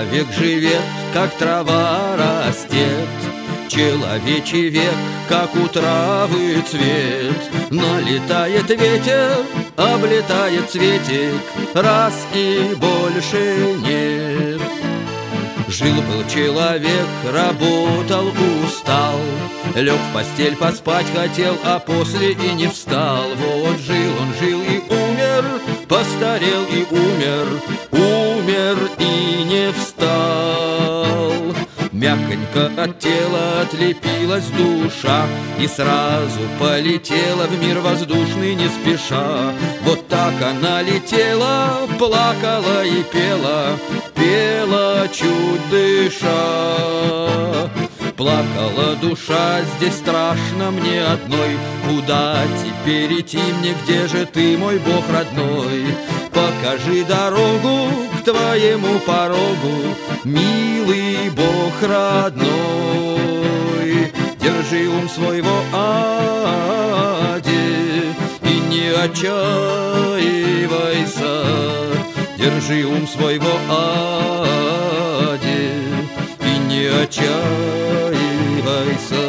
Человек живет, как трава растет, человечий век, как у травы цвет. Налетает ветер, облетает цветик, раз и больше нет. Жил-был человек, работал, устал, лег в постель поспать хотел, а после и не встал. Вот жил он, жил и умер, постарел и умер, умер и не встал. Мягонько от тела отлепилась душа и сразу полетела в мир воздушный не спеша. Вот так она летела, плакала и пела, пела чуть дыша. Плакала душа, здесь страшно мне одной, куда теперь идти мне, где же ты, мой Бог родной? Покажи дорогу к твоему порогу, милый Бог родной. Держи ум свой в аде и не отчаивайся. Держи ум свой в аде и не отчаивайся.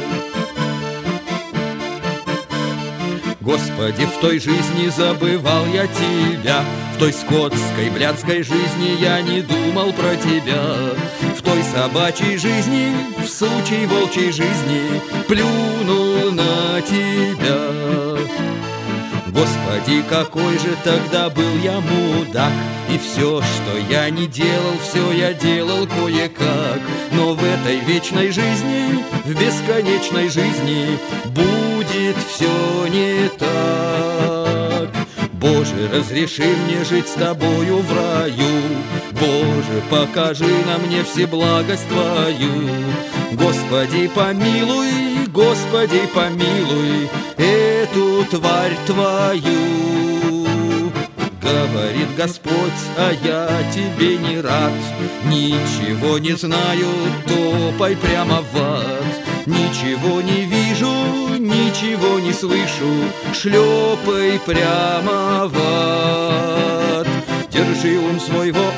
Господи, в той жизни забывал я Тебя, в той скотской, блядской жизни я не думал про Тебя, в той собачьей жизни, в сучьей волчьей жизни плюнул на Тебя. Господи, какой же тогда был я мудак, и все, что я не делал, все я делал кое-как. Но в этой вечной жизни, в бесконечной жизни будет все не так. Боже, разреши мне жить с Тобою в раю, Боже, покажи на мне всеблагость Твою. Господи, помилуй, Господи, помилуй эту тварь Твою. Говорит Господь, а я тебе не рад, ничего не знаю, топай прямо в ад. Ничего не вижу, ничего не слышу, шлепай прямо в ад. Держи ум свой в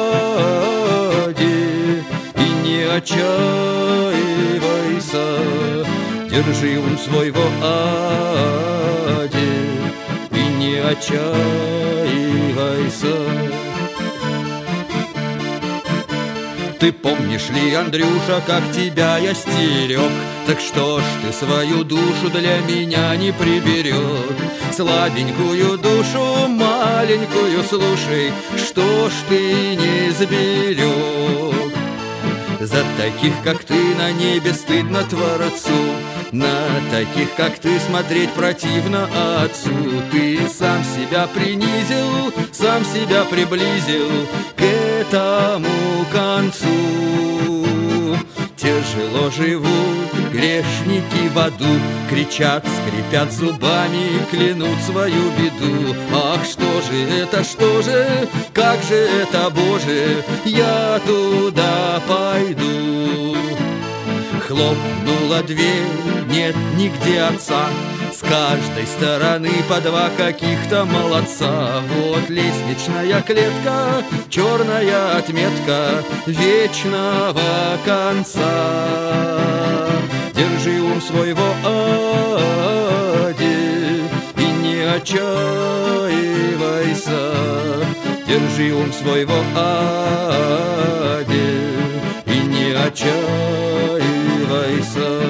аде и не отчаивайся. Держи ум свой в аде и не отчаивайся. Ты помнишь ли, Андрюша, как тебя я стерег? Так что ж ты свою душу для меня не приберег? Слабенькую душу, маленькую, слушай, что ж ты не сберег? За таких, как ты, на небе стыдно Творцу, на таких, как ты, смотреть противно Отцу. Ты сам себя принизил, сам себя приблизил к этому концу. Тяжело живут грешники в аду, кричат, скрипят зубами, клянут свою беду. Ах, что же это, что же, как же это, Боже, я туда пойду. Хлопнула дверь, нет нигде отца, с каждой стороны по два каких-то молодца. Вот лестничная клетка, черная отметка вечного конца. Держи ум свой в аде и не отчаивайся. Держи ум свой в аде и не отчаивайся.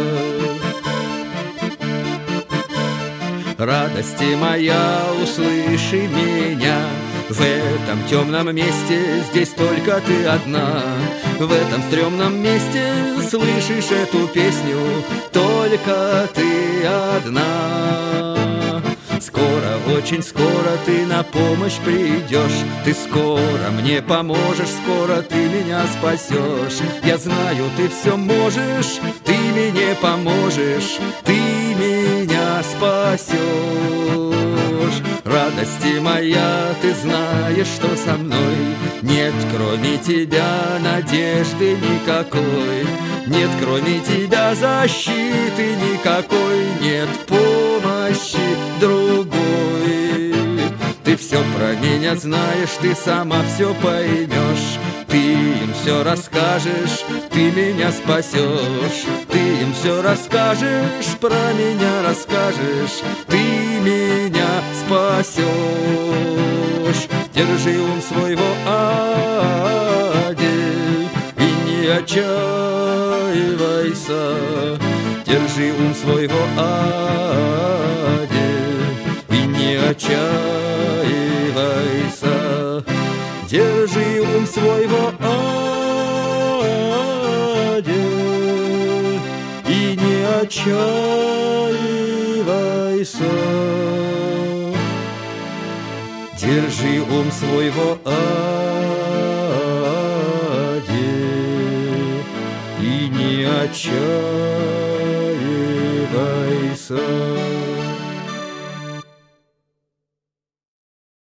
Радости моя, услыши меня, в этом темном месте здесь только ты одна. В этом стрёмном месте слышишь эту песню только ты одна. Скоро, очень скоро ты на помощь придешь, ты скоро мне поможешь, скоро ты меня спасешь. Я знаю, ты все можешь, ты мне поможешь, ты меня спасешь. Радости моя, ты знаешь, что со мной нет, кроме тебя, надежды никакой. Нет, кроме тебя, защиты никакой. Нет помощи другой. Ты все про меня знаешь, ты сама все поймешь. Ты им все расскажешь, ты меня спасешь. Ты им все расскажешь, про меня расскажешь. Ты меня спасешь. Держи ум свой в аде и не отчаивайся. Держи ум свой в аде и не отчаивайся. Держи ум свой в аде и не отчаивайся. Держи ум свой в аде и не отчаивайся.